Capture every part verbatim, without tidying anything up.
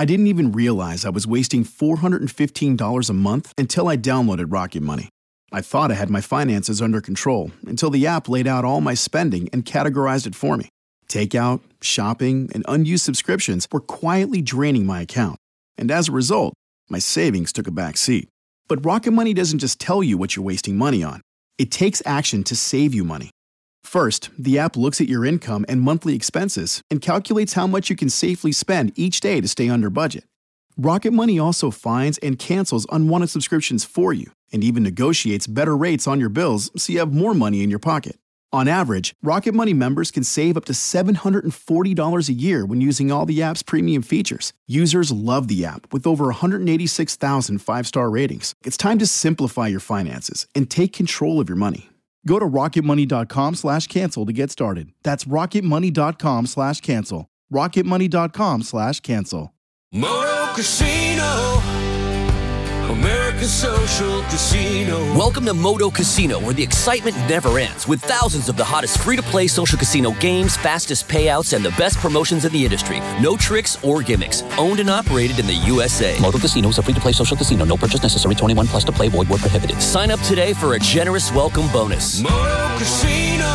I didn't even realize I was wasting four hundred fifteen dollars a month until I downloaded Rocket Money. I thought I had my finances under control until the app laid out all my spending and categorized it for me. Takeout, shopping, and unused subscriptions were quietly draining my account. And as a result, my savings took a back seat. But Rocket Money doesn't just tell you what you're wasting money on. It takes action to save you money. First, the app looks at your income and monthly expenses and calculates how much you can safely spend each day to stay under budget. Rocket Money also finds and cancels unwanted subscriptions for you and even negotiates better rates on your bills so you have more money in your pocket. On average, Rocket Money members can save up to seven hundred forty dollars a year when using all the app's premium features. Users love the app with over one hundred eighty-six thousand five-star ratings. It's time to simplify your finances and take control of your money. Go to rocketmoney.com slash cancel to get started. That's rocketmoney.com slash cancel. rocketmoney.com slash cancel. Moto Casino, American Social Casino. Welcome to Moto Casino, where the excitement never ends, with thousands of the hottest free-to-play social casino games, fastest payouts, and the best promotions in the industry. No tricks or gimmicks. Owned and operated in the U S A. Moto Casino is a free-to-play social casino. No purchase necessary. twenty-one plus to play. Void where prohibited. Sign up today for a generous welcome bonus. Moto Casino,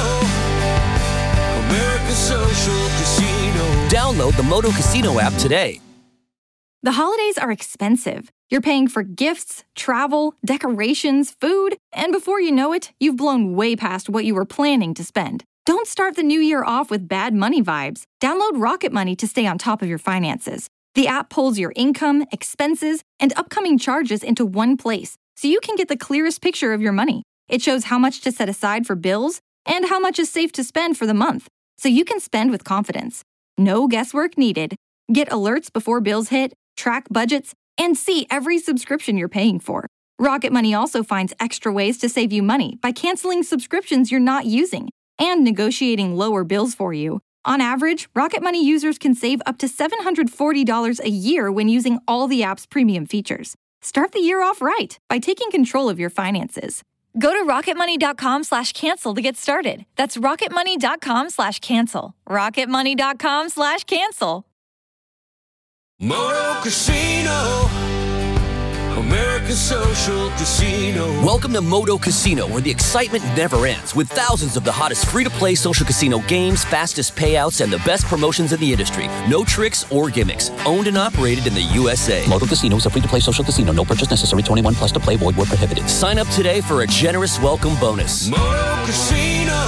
American Social Casino. Download the Moto Casino app today. The holidays are expensive. You're paying for gifts, travel, decorations, food, and before you know it, you've blown way past what you were planning to spend. Don't start the new year off with bad money vibes. Download Rocket Money to stay on top of your finances. The app pulls your income, expenses, and upcoming charges into one place, so you can get the clearest picture of your money. It shows how much to set aside for bills and how much is safe to spend for the month, so you can spend with confidence. No guesswork needed. Get alerts before bills hit, track budgets, and see every subscription you're paying for. Rocket Money also finds extra ways to save you money by canceling subscriptions you're not using and negotiating lower bills for you. On average, Rocket Money users can save up to seven hundred forty dollars a year when using all the app's premium features. Start the year off right by taking control of your finances. Go to rocketmoney.com slash cancel to get started. That's rocketmoney.com slash cancel. rocketmoney.com slash cancel. Moto Casino, American Social Casino. Welcome to Moto Casino, where the excitement never ends, with thousands of the hottest free-to-play social casino games, fastest payouts, and the best promotions in the industry. No tricks or gimmicks. Owned and operated in the U S A. Moto Casino is a free-to-play social casino. No purchase necessary. twenty-one plus to play. Void where prohibited. Sign up today for a generous welcome bonus. Moto Casino,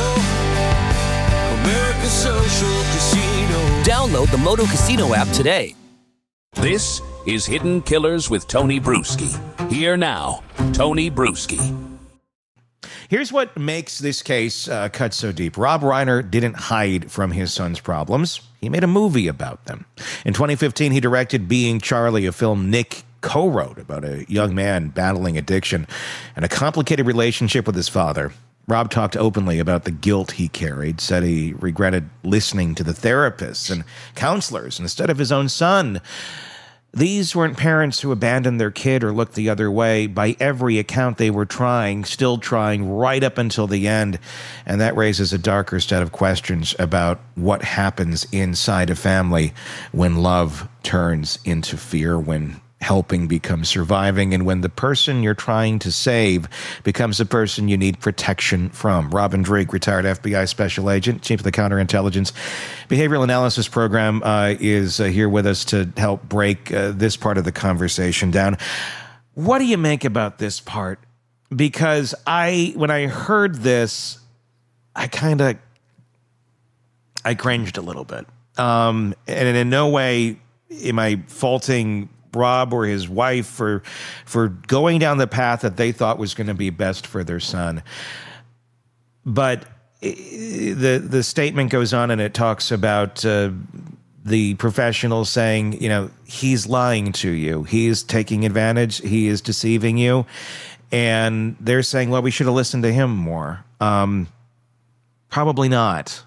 American Social Casino. Download the Moto Casino app today. This is Hidden Killers with Tony Bruschi. Here now, Tony Bruschi. Here's what makes this case uh, cut so deep. Rob Reiner didn't hide from his son's problems. He made a movie about them. In twenty fifteen, he directed Being Charlie, a film Nick co-wrote about a young man battling addiction and a complicated relationship with his father. Rob talked openly about the guilt he carried, said he regretted listening to the therapists and counselors instead of his own son. These weren't parents who abandoned their kid or looked the other way. By every account, they were trying, still trying, right up until the end. And that raises a darker set of questions about what happens inside a family when love turns into fear, when helping becomes surviving, and when the person you're trying to save becomes the person you need protection from. Robin Drake, retired F B I special agent, chief of the counterintelligence behavioral analysis program, uh, is uh, here with us to help break uh, this part of the conversation down. What do you make about this part? Because I, when I heard this, I kind of, I cringed a little bit. Um, and in no way am I faulting Rob or his wife for for going down the path that they thought was going to be best for their son. But the the statement goes on and it talks about uh, the professionals saying, you know, he's lying to you. He's taking advantage. He is deceiving you. And they're saying, well, we should have listened to him more. Um, probably not.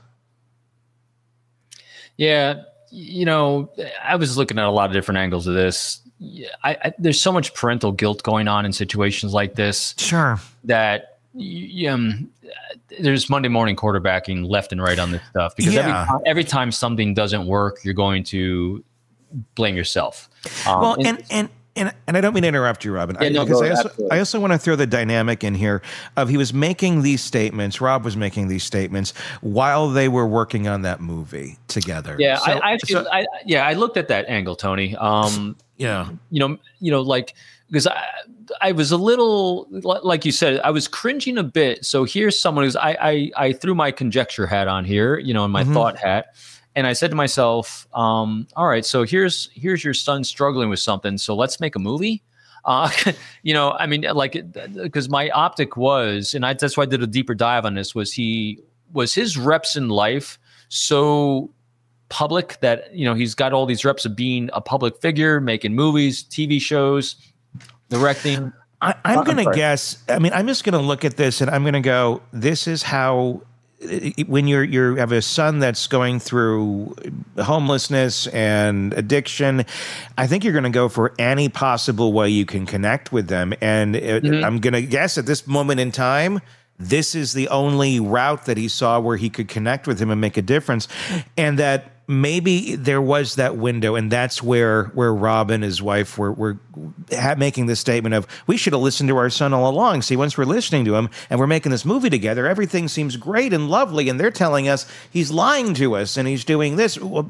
Yeah. You know, I was looking at a lot of different angles of this. I, I, there's so much parental guilt going on in situations like this. Sure. That um, there's Monday morning quarterbacking left and right on this stuff. Because yeah. every, every time something doesn't work, you're going to blame yourself. Um, well, and and. And, and I don't mean to interrupt you, Robin, Yeah, no, because go, I, I, also, absolutely. I also want to throw the dynamic in here of he was making these statements, Rob was making these statements while they were working on that movie together. Yeah, So- I, I actually, so- I, yeah, I looked at that angle, Tony. Um, yeah. you know, you know, like because I, I was a little, like you said, I was cringing a bit. So here's someone who's, I, I, I threw my conjecture hat on here, you know, and my Mhm. thought hat. And I said to myself, um, all right, so here's here's your son struggling with something. So let's make a movie. Uh, you know, I mean, like, because my optic was, and I, that's why I did a deeper dive on this, was he, was his reps in life so public that, you know, he's got all these reps of being a public figure, making movies, T V shows, directing. I, I'm Uh, going to sorry. guess. I mean, I'm just going to look at this and I'm going to go, this is how, when you're you have a son that's going through homelessness and addiction, I think you're going to go for any possible way you can connect with them. And it, Mhm. I'm going to guess at this moment in time, this is the only route that he saw where he could connect with him and make a difference. And that maybe there was that window, and that's where where Rob and his wife were were ha- making this statement of, we should have listened to our son all along. See, once we're listening to him and we're making this movie together, everything seems great and lovely, and they're telling us he's lying to us and he's doing this. Well,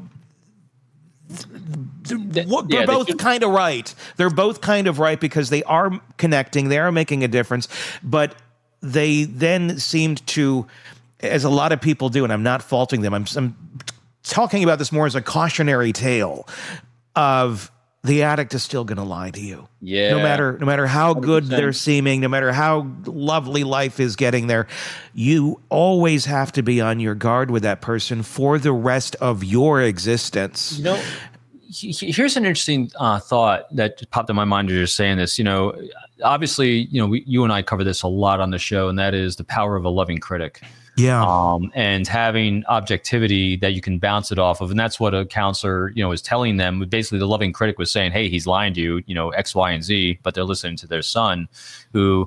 Th- what- yeah, they're they both keep- kind of right. They're both kind of right because they are connecting, they are making a difference, but they then seemed to, as a lot of people do, and I'm not faulting them, I'm, I'm talking about this more as a cautionary tale of the addict is still going to lie to you. Yeah. No matter no matter how good one hundred percent. they're seeming, no matter how lovely life is getting there, you always have to be on your guard with that person for the rest of your existence. You know, he- he- here's an interesting uh, thought that just popped in my mind as you're saying this. You know, obviously, you know, we, you and I cover this a lot on the show, and that is the power of a loving critic. Yeah. Um, and having objectivity that you can bounce it off of. And that's what a counselor, you know, was telling them. Basically, the loving critic was saying, hey, he's lying to you, you know, X, Y, and Z, but they're listening to their son who,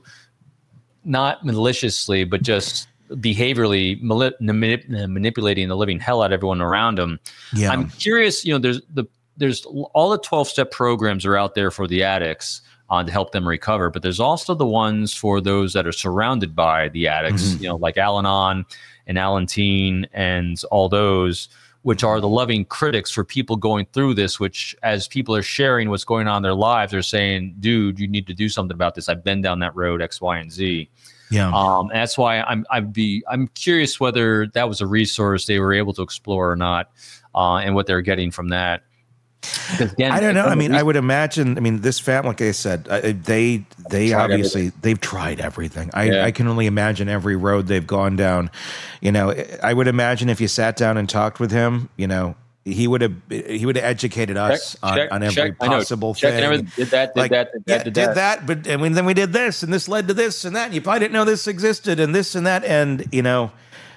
not maliciously, but just behaviorally mali- manip- manipulating the living hell out of everyone around him. Yeah. I'm curious, you know, there's the there's all the twelve-step programs are out there for the addicts uh, to help them recover, but there's also the ones for those that are surrounded by the addicts, Mhm. you know, like Al-Anon and Al-Anon and all those, which are the loving critics for people going through this, which as people are sharing what's going on in their lives, they're saying, dude, you need to do something about this. I've been down that road, X, Y, and Z. Yeah. Um, and that's why I'm I'd be I'm curious whether that was a resource they were able to explore or not, uh, and what they're getting from that. Because again, I don't know. I mean, we- I would imagine. I mean, this family, like I said, uh, they they Tried obviously they've tried everything. I, Yeah. I can only imagine every road they've gone down. You know, I would imagine if you sat down and talked with him, you know, he would have he would have educated us Check, on, check, on every check. I know. possible Check and thing. everything. Did that, did Like, that, did yeah, that, did did that. that, but and we- then we did this, and this led to this and that. And you probably didn't know this existed, and this and that, and you know,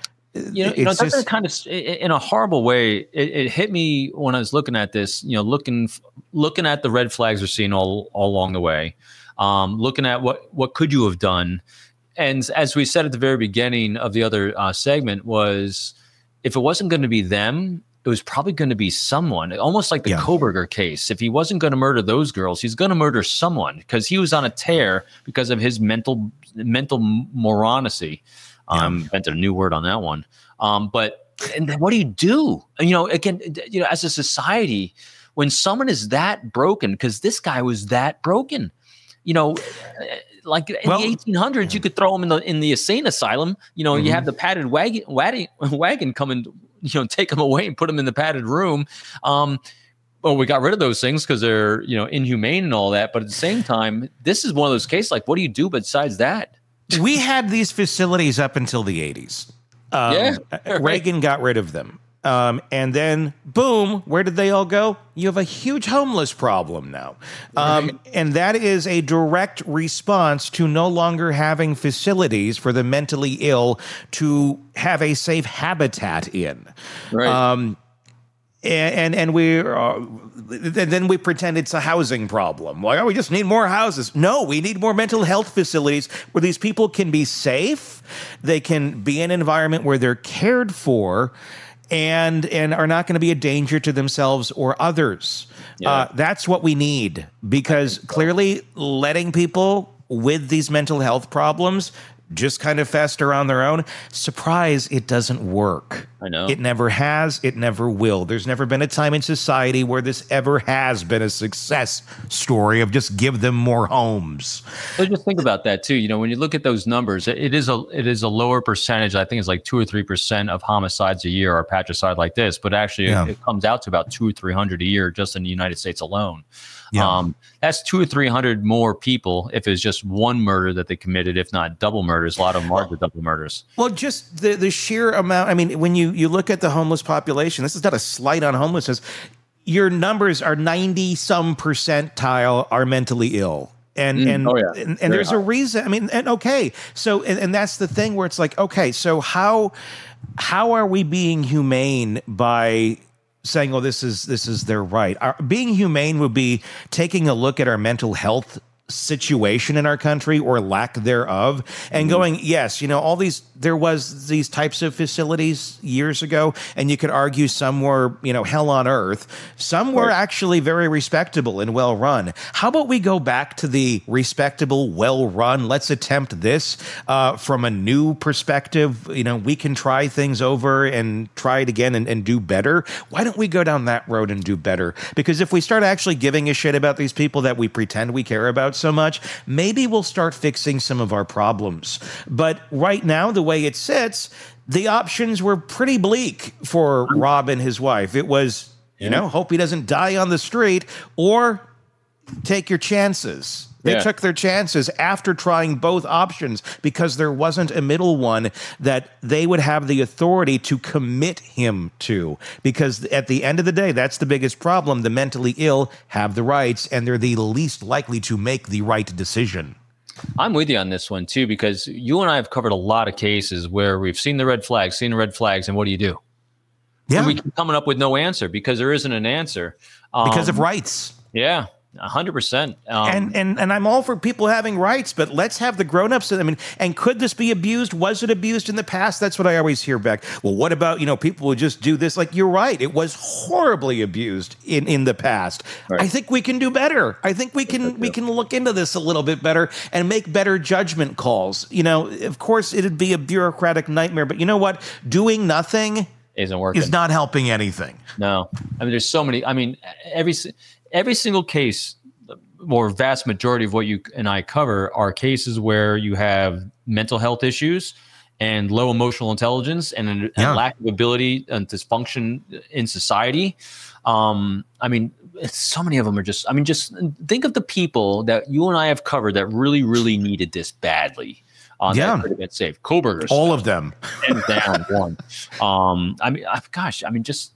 you know, you know, it's that's just kind of in a horrible way. It, it hit me when I was looking at this. You know, looking looking at the red flags we're seeing all all along the way. Um, looking at what what could you have done, and as we said at the very beginning of the other uh, segment, was if it wasn't going to be them, it was probably going to be someone. Almost like the Yeah. Koberger case. If he wasn't going to murder those girls, he's going to murder someone because he was on a tear because of his mental mental moronacy. Um, invented a new word on that one. Um, but and then what do you do? And, you know, again, you know, as a society, when someone is that broken, because this guy was that broken, you know, like in Well- the eighteen hundreds, you could throw him in the in the insane asylum. You know, you have the padded wagon, wagon, wagon come and you know take him away and put him in the padded room. Um, well, we got rid of those things because they're you know inhumane and all that. But at the same time, this is one of those cases. Like, what do you do besides that? we had these facilities up until the eighties. Um, Yeah. Reagan got rid of them. Um, and then, boom, where did they all go? You have a huge homeless problem now. Um, and that is a direct response to no longer having facilities for the mentally ill to have a safe habitat in. Right. Um, and and, and we uh, then we pretend it's a housing problem. Like, oh, we just need more houses. No, we need more mental health facilities where these people can be safe. They can be in an environment where they're cared for. and and are not going to be a danger to themselves or others. Yeah. Uh, that's what we need, because clearly letting people with these mental health problems just kind of fester on their own, surprise, it doesn't work. I know. It never has. It never will. There's never been a time in society where this ever has been a success story of just give them more homes. So just think about that too. You know, when you look at those numbers, it is a it is a lower percentage. I think it's like two or three percent of homicides a year are patricide like this, but actually Yeah. it, it comes out to about two or three hundred a year just in the United States alone. Yeah. Um, that's two or three hundred more people if it's just one murder that they committed, if not double murders. A lot of them are the double murders. Well, just the, the sheer amount. I mean, when you, you look at the homeless population, this is not a slight on homelessness. Your numbers are ninety some percentile are mentally ill. And, Mm, and, oh, yeah. and, and Very there's a high. reason. I mean, and okay. So, and, and that's the thing where it's like, okay, so how, how are we being humane by saying, oh, this is, this is their right? Our, being humane would be taking a look at our mental health situation in our country or lack thereof and going, yes, you know, all these, there was these types of facilities years ago, and you could argue some were, you know, hell on earth. Some were actually very respectable and well run. How about we go back to the respectable, well run? Let's attempt this uh, from a new perspective. You know, we can try things over and try it again and, and do better. Why don't we go down that road and do better? Because if we start actually giving a shit about these people that we pretend we care about so much, maybe we'll start fixing some of our problems. But right now, the way it sits, the options were pretty bleak for Rob and his wife. It was, you know, hope he doesn't die on the street, or take your chances. They Yeah. took their chances after trying both options because there wasn't a middle one that they would have the authority to commit him to. Because at the end of the day, that's the biggest problem. The mentally ill have the rights, and they're the least likely to make the right decision. I'm with you on this one too, because you and I have covered a lot of cases where we've seen the red flags, seen the red flags, and what do you do? Yeah, And we keep coming up with no answer because there isn't an answer. Um, because of rights. Yeah, one hundred percent. Um, And, and and I'm all for people having rights, but let's have the grown-ups. I mean, and could this be abused? Was it abused in the past? That's what I always hear back. Well, what about, you know, people who just do this? Like, you're right. It was horribly abused in, in the past. Right. I think we can do better. I think we can we can look into this a little bit better and make better judgment calls. You know, of course, it'd be a bureaucratic nightmare, but you know what? Doing nothing isn't working. is not helping anything. No, I mean, there's so many. I mean, every every single case, or vast majority of what you and I cover, are cases where you have mental health issues and low emotional intelligence and a, Yeah. a lack of ability and dysfunction in society. Um, I mean, it's, so many of them are just. I mean, just think of the people that you and I have covered that really, really needed this badly. On Yeah. that could have been saved. Kohlbergers, All of them. hands down one. Um, I mean, I, gosh, I mean, just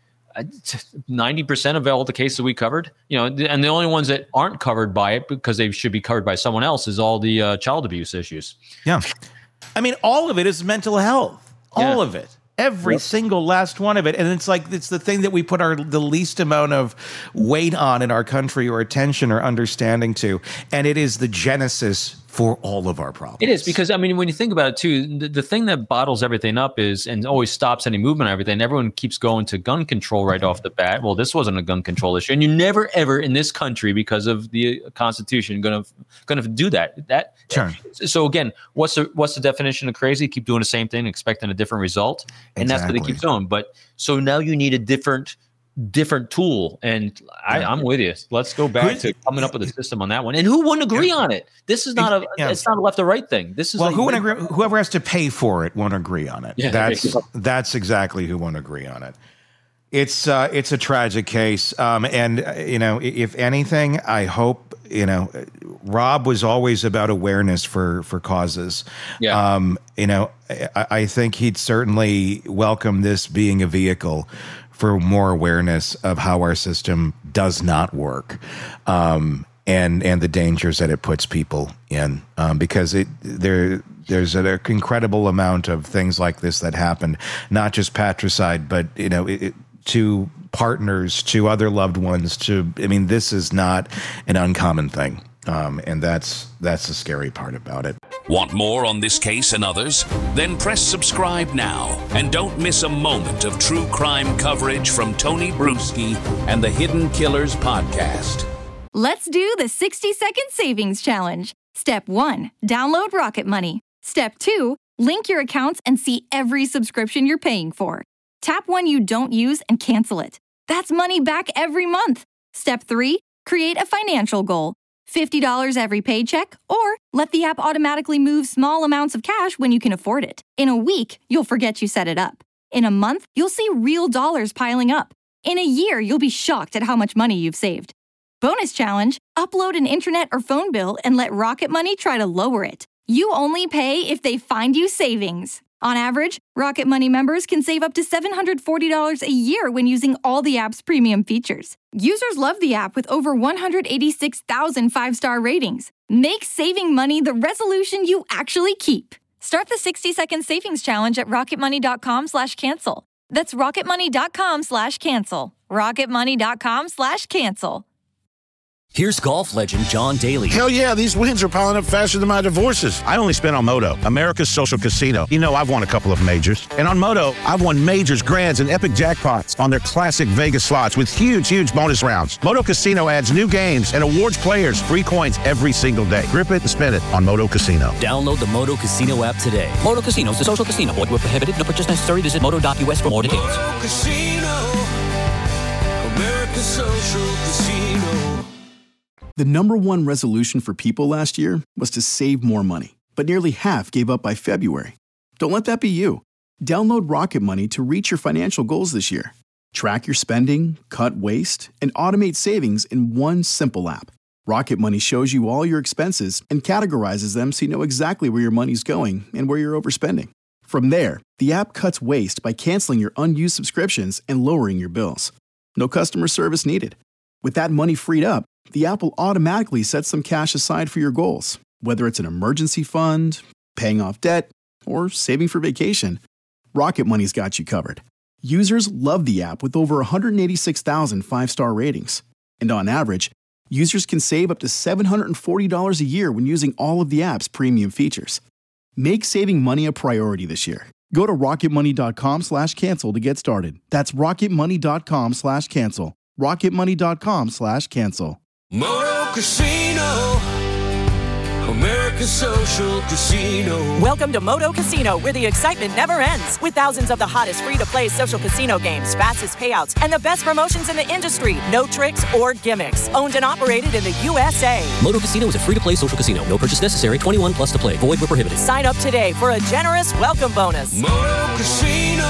ninety percent of all the cases we covered, you know, and the only ones that aren't covered by it because they should be covered by someone else is all the uh, child abuse issues. Yeah. I mean, all of it is mental health. All Yeah. of it. Every Yep. single last one of it. And it's like, it's the thing that we put our the least amount of weight on in our country, or attention or understanding to. And it is the genesis for all of our problems. It is, because I mean, when you think about it too, the, the thing that bottles everything up is, and always stops any movement and everything, everyone keeps going to gun control right off the bat. Well, this wasn't a gun control issue, and you never ever in this country, because of the Constitution, gonna gonna do that. That Sure. So again, what's the what's the definition of crazy? Keep doing the same thing, expecting a different result, and that's what they Exactly. keep doing. But so now you need a different different tool, and I, I'm with you. Let's go back Who- to coming up with a system on that one. And who wouldn't agree on it? This is not a Yeah. it's not a left or right thing. This is Well, like, who won't agree, whoever has to pay for it won't agree on it. Yeah, that's there you go. that's exactly who won't agree on it. It's uh, it's a tragic case, um, and uh, you know, i- if anything, I hope, you know, Rob was always about awareness for for causes. Yeah. Um, you know, I, I think he'd certainly welcome this being a vehicle for more awareness of how our system does not work. Um, and and the dangers that it puts people in, um, because it there there's an incredible amount of things like this that happen, not just patricide, but you know, it, it, to partners, to other loved ones. To I mean, this is not an uncommon thing, um, and that's that's the scary part about it. Want more on this case and others? Then press subscribe now and don't miss a moment of true crime coverage from Tony Bruschi and the Hidden Killers podcast. Let's do the sixty second savings challenge. Step one, download Rocket Money. Step two, link your accounts and see every subscription you're paying for. Tap one you don't use and cancel it. That's money back every month. Step three, create a financial goal. fifty dollars every paycheck, or let the app automatically move small amounts of cash when you can afford it. In a week, you'll forget you set it up. In a month, you'll see real dollars piling up. In a year, you'll be shocked at how much money you've saved. Bonus challenge, upload an internet or phone bill and let Rocket Money try to lower it. You only pay if they find you savings. On average, Rocket Money members can save up to seven hundred forty dollars a year when using all the app's premium features. Users love the app with over one hundred eighty-six thousand five-star ratings. Make saving money the resolution you actually keep. Start the sixty second savings challenge at rocketmoney.com slash cancel. That's rocketmoney.com slash cancel. rocketmoney.com slash cancel. Here's golf legend John Daly. Hell yeah, these wins are piling up faster than my divorces. I only spent on Moto, America's social casino. You know, I've won a couple of majors. And on Moto, I've won majors, grands, and epic jackpots on their classic Vegas slots with huge, huge bonus rounds. Moto Casino adds new games and awards players free coins every single day. Grip it and spin it on Moto Casino. Download the Moto Casino app today. Moto Casino is a social casino. Void where prohibited. No purchase necessary. Visit moto dot u s for more details. Moto Casino, America's social casino. The number one resolution for people last year was to save more money, but nearly half gave up by February. Don't let that be you. Download Rocket Money to reach your financial goals this year. Track your spending, cut waste, and automate savings in one simple app. Rocket Money shows you all your expenses and categorizes them so you know exactly where your money's going and where you're overspending. From there, the app cuts waste by canceling your unused subscriptions and lowering your bills. No customer service needed. With that money freed up, the app will automatically set some cash aside for your goals, whether it's an emergency fund, paying off debt, or saving for vacation. Rocket Money's got you covered. Users love the app with over one hundred eighty-six thousand five-star ratings. And on average, users can save up to seven hundred forty dollars a year when using all of the app's premium features. Make saving money a priority this year. Go to rocketmoney.com slash cancel to get started. That's rocketmoney.com slash cancel. rocketmoney.com slash cancel. Moto Casino, America's social casino. Welcome to Moto Casino, where the excitement never ends. With thousands of the hottest free-to-play social casino games, fastest payouts, and the best promotions in the industry. No tricks or gimmicks. Owned and operated in the U S A. Moto Casino is a free-to-play social casino. No purchase necessary. twenty-one plus to play. Void where prohibited. Sign up today for a generous welcome bonus. Moto Casino,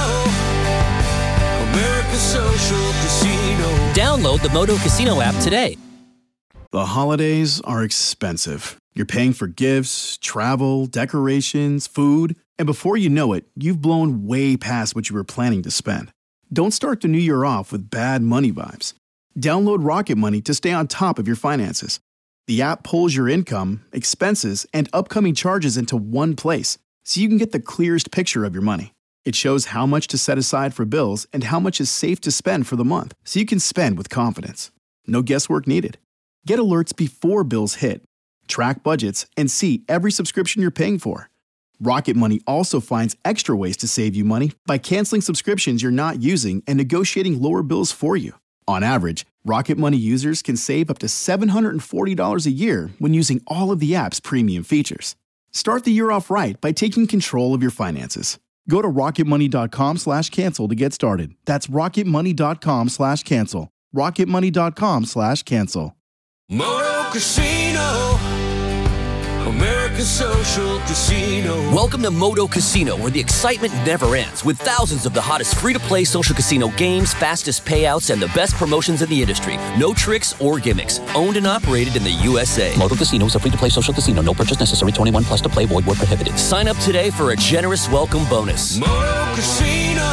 America's social casino. Download the Moto Casino app today. The holidays are expensive. You're paying for gifts, travel, decorations, food, and before you know it, you've blown way past what you were planning to spend. Don't start the new year off with bad money vibes. Download Rocket Money to stay on top of your finances. The app pulls your income, expenses, and upcoming charges into one place, so you can get the clearest picture of your money. It shows how much to set aside for bills and how much is safe to spend for the month, so you can spend with confidence. No guesswork needed. Get alerts before bills hit. Track budgets and see every subscription you're paying for. Rocket Money also finds extra ways to save you money by canceling subscriptions you're not using and negotiating lower bills for you. On average, Rocket Money users can save up to seven hundred forty dollars a year when using all of the app's premium features. Start the year off right by taking control of your finances. Go to rocketmoney.com slash cancel to get started. That's rocketmoney.com slash cancel. rocketmoney.com slash cancel. Moto Casino, America's social casino. Welcome to Moto Casino, where the excitement never ends, with thousands of the hottest free-to-play social casino games, fastest payouts, and the best promotions in the industry. No tricks or gimmicks. Owned and operated in the U S A. Moto Casino is a free-to-play social casino. No purchase necessary. twenty-one plus to play. Void where prohibited. Sign up today for a generous welcome bonus. Moto Casino,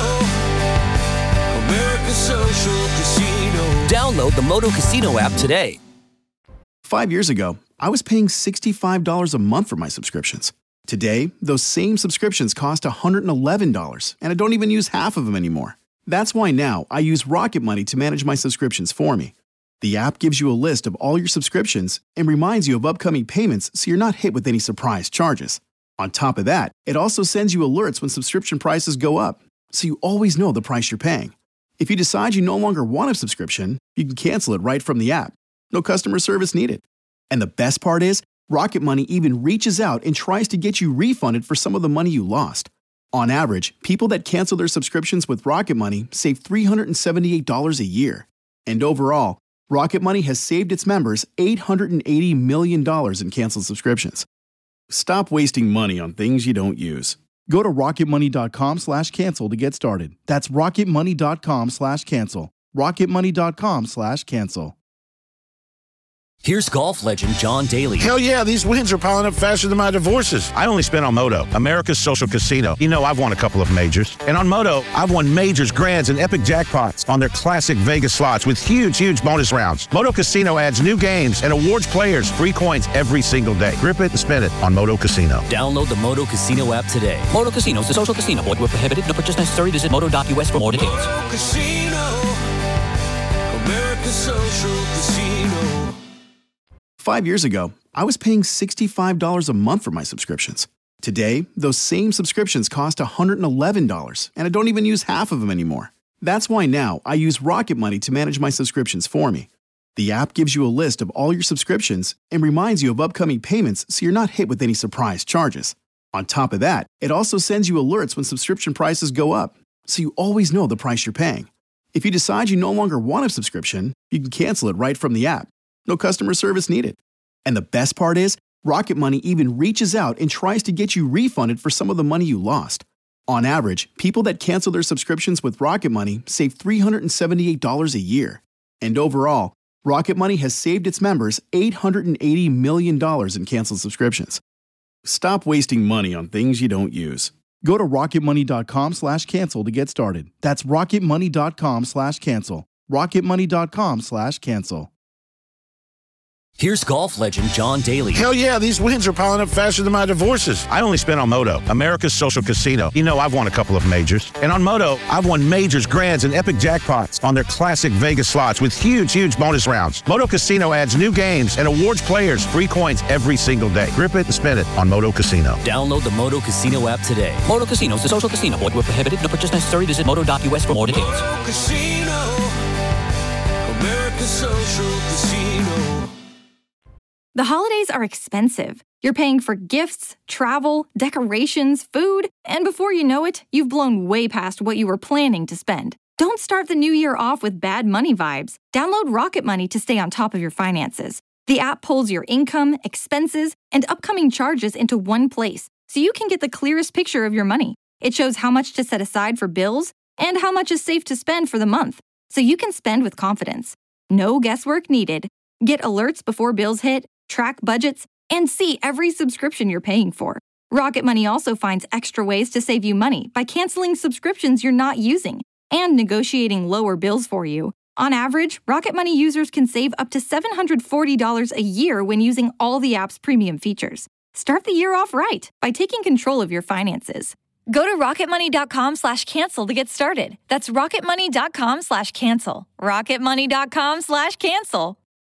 America's social casino. Download the Moto Casino app today. Five years ago, I was paying sixty-five dollars a month for my subscriptions. Today, those same subscriptions cost one hundred eleven dollars, and I don't even use half of them anymore. That's why now I use Rocket Money to manage my subscriptions for me. The app gives you a list of all your subscriptions and reminds you of upcoming payments so you're not hit with any surprise charges. On top of that, it also sends you alerts when subscription prices go up, so you always know the price you're paying. If you decide you no longer want a subscription, you can cancel it right from the app. No customer service needed. And the best part is, Rocket Money even reaches out and tries to get you refunded for some of the money you lost. On average, people that cancel their subscriptions with Rocket Money save three hundred seventy-eight dollars a year. And overall, Rocket Money has saved its members eight hundred eighty million dollars in canceled subscriptions. Stop wasting money on things you don't use. Go to rocketmoney.com slash cancel to get started. That's rocketmoney.com slash cancel. rocketmoney.com slash cancel. Here's golf legend John Daly. Hell yeah, these wins are piling up faster than my divorces. I only spent on Moto, America's social casino. You know I've won a couple of majors. And on Moto, I've won majors, grands, and epic jackpots on their classic Vegas slots with huge, huge bonus rounds. Moto Casino adds new games and awards players free coins every single day. Grip it and spin it on Moto Casino. Download the Moto Casino app today. Moto Casino is a social casino. Void where prohibited. No purchase necessary. Visit moto dot u s for more details. Moto Casino, America's social casino. Five years ago, I was paying sixty-five dollars a month for my subscriptions. Today, those same subscriptions cost one hundred eleven dollars, and I don't even use half of them anymore. That's why now I use Rocket Money to manage my subscriptions for me. The app gives you a list of all your subscriptions and reminds you of upcoming payments so you're not hit with any surprise charges. On top of that, it also sends you alerts when subscription prices go up, so you always know the price you're paying. If you decide you no longer want a subscription, you can cancel it right from the app. No customer service needed. And the best part is, Rocket Money even reaches out and tries to get you refunded for some of the money you lost. On average, people that cancel their subscriptions with Rocket Money save three hundred seventy-eight dollars a year. And overall, Rocket Money has saved its members eight hundred eighty million dollars in canceled subscriptions. Stop wasting money on things you don't use. Go to rocketmoney.com slash cancel to get started. That's rocketmoney.com slash cancel. rocketmoney.com slash cancel. Here's golf legend John Daly. Hell yeah, these wins are piling up faster than my divorces. I only spent on Moto, America's social casino. You know I've won a couple of majors. And on Moto, I've won majors, grands, and epic jackpots on their classic Vegas slots with huge, huge bonus rounds. Moto Casino adds new games and awards players free coins every single day. Grip it and spin it on Moto Casino. Download the Moto Casino app today. Moto Casino is a social casino. Void where prohibited. No purchase necessary. Visit moto dot u s for more details. Moto Casino, America's social casino. The holidays are expensive. You're paying for gifts, travel, decorations, food, and before you know it, you've blown way past what you were planning to spend. Don't start the new year off with bad money vibes. Download Rocket Money to stay on top of your finances. The app pulls your income, expenses, and upcoming charges into one place, so you can get the clearest picture of your money. It shows how much to set aside for bills and how much is safe to spend for the month, so you can spend with confidence. No guesswork needed. Get alerts before bills hit, track budgets, and see every subscription you're paying for. Rocket Money also finds extra ways to save you money by canceling subscriptions you're not using and negotiating lower bills for you. On average, Rocket Money users can save up to seven hundred forty dollars a year when using all the app's premium features. Start the year off right by taking control of your finances. Go to rocketmoney.com slash cancel to get started. That's rocketmoney.com slash cancel. rocketmoney.com slash cancel.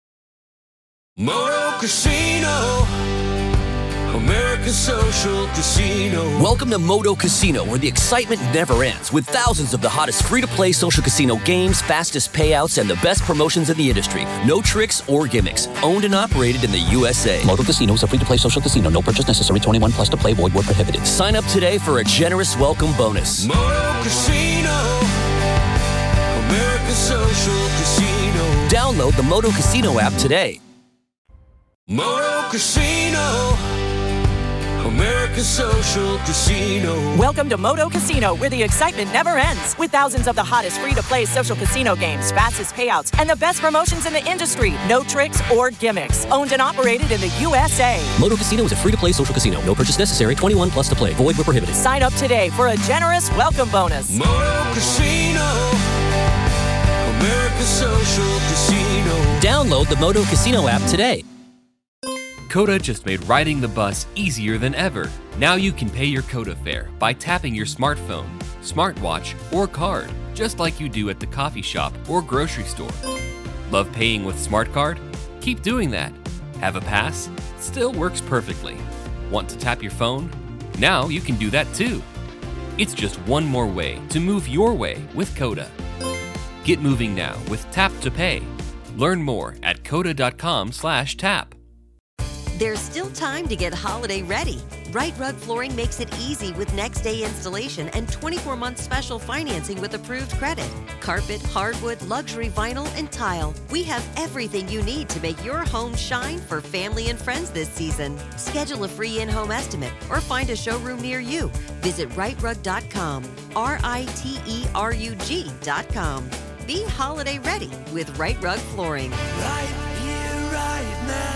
Moto Casino, America's social casino. Welcome to Moto Casino, where the excitement never ends, with thousands of the hottest free-to-play social casino games, fastest payouts, and the best promotions in the industry. No tricks or gimmicks. Owned and operated in the U S A. Moto Casino is a free-to-play social casino. No purchase necessary. twenty-one plus to play. Void where prohibited. Sign up today for a generous welcome bonus. Moto Casino, America's social casino. Download the Moto Casino app today. Moto Casino, America's social casino. Welcome to Moto Casino, where the excitement never ends. With thousands of the hottest free-to-play social casino games, fastest payouts, and the best promotions in the industry. No tricks or gimmicks. Owned and operated in the U S A. Moto Casino is a free-to-play social casino. No purchase necessary. twenty-one plus to play. Void where prohibited. Sign up today for a generous welcome bonus. Moto Casino, America's social casino. Download the Moto Casino app today. Coda just made riding the bus easier than ever. Now you can pay your Coda fare by tapping your smartphone, smartwatch, or card, just like you do at the coffee shop or grocery store. Love paying with Smart Card? Keep doing that. Have a pass? Still works perfectly. Want to tap your phone? Now you can do that too. It's just one more way to move your way with Coda. Get moving now with Tap to Pay. Learn more at coda.com slash tap. There's still time to get holiday ready. Right Rug Flooring makes it easy with next day installation and twenty-four month special financing with approved credit. Carpet, hardwood, luxury vinyl, and tile. We have everything you need to make your home shine for family and friends this season. Schedule a free in-home estimate or find a showroom near you. Visit right rug dot com, R I T E R U G dot com. Be holiday ready with Right Rug Flooring. Right here, right now.